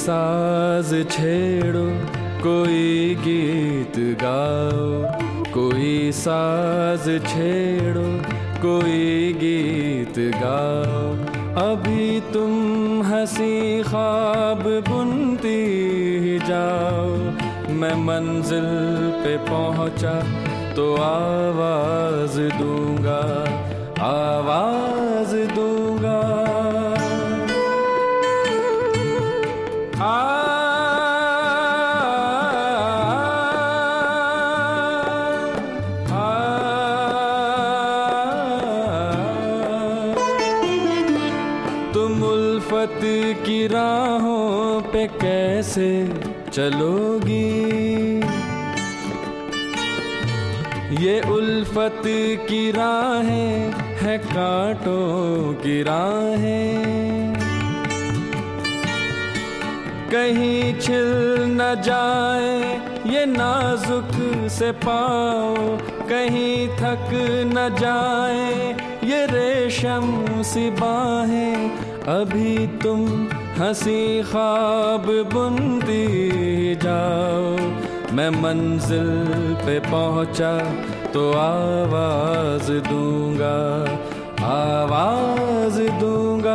साज छेड़ो, कोई गीत गाओ, कोई साज छेड़ो, कोई गीत गाओ। अभी तुम हंसी ख्वाब बुनती ही जाओ, मैं मंजिल पे पहुंचा तो आवाज दूंगा, आवाज दूंगा। तुम उल्फत की राहों पे कैसे चलोगी, ये उल्फत की राहें है कांटों की राहें। कहीं छिल न जाए ये नाजुक से पाँव, कहीं थक न जाए ये रेशम सी बाहें। अभी तुम हंसी ख्वाब बुनती जाओ, मैं मंजिल पे पहुंचा तो आवाज दूंगा, आवाज दूंगा।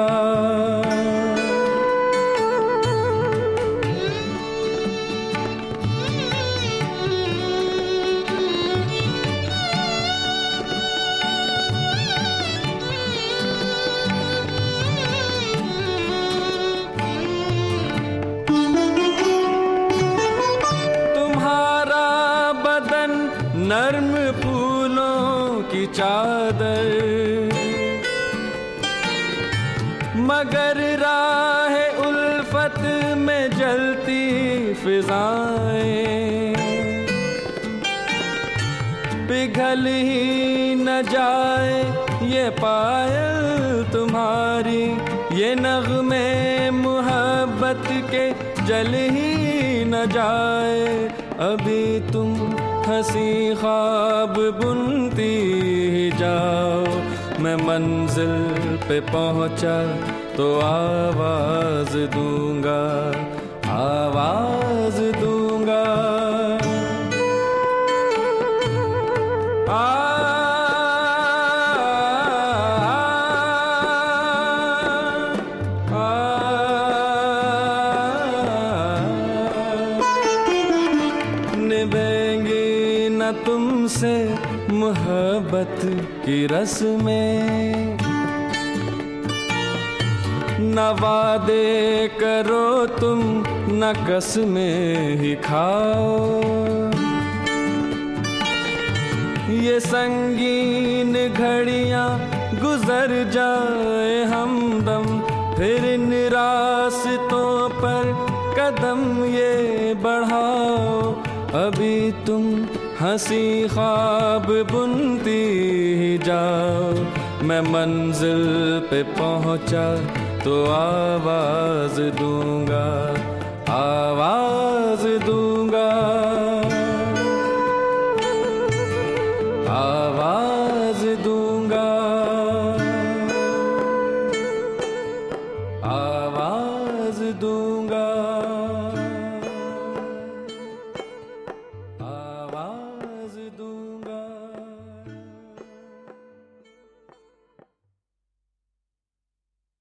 नर्म फूलों की चादर, मगर राह उल्फत में जलती फिजाएं। पिघल ही न जाए ये पायल तुम्हारी, ये नग़्मे मुहब्बत के जल ही न जाए। अभी तुम हंसी ख्वाब बुनती जाओ, मैं मंजिल पे पहुंचा तो आवाज दूंगा, आवाज दूंगा। निभेंगी न तुमसे मोहब्बत की रस्में, न वादे करो तुम न कसमें ही खाओ। ये संगीन घड़ियां गुजर जाए हमदम, फिर इन रास्तों पर कदम ये बढ़ाओ। अभी तुम हंसी ख्वाब बुनती जाओ, मैं मंजिल पे पहुंचा तो आवाज दूंगा, आवाज दूंगा, आवाज दूंगा, आवाज दूंगा।